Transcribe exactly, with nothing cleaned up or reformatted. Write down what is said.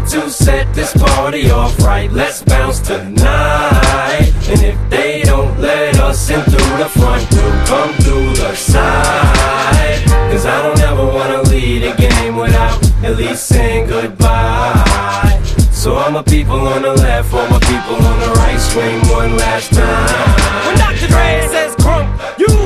to set this party off right. Let's bounce tonight. And if they don't let us in through the front, we'll come through the side. Cause I don't ever wanna lead a game without at least saying goodbye. So all my people on the left, all my people on the right, swing one last time. When Doctor Dre says crunk, you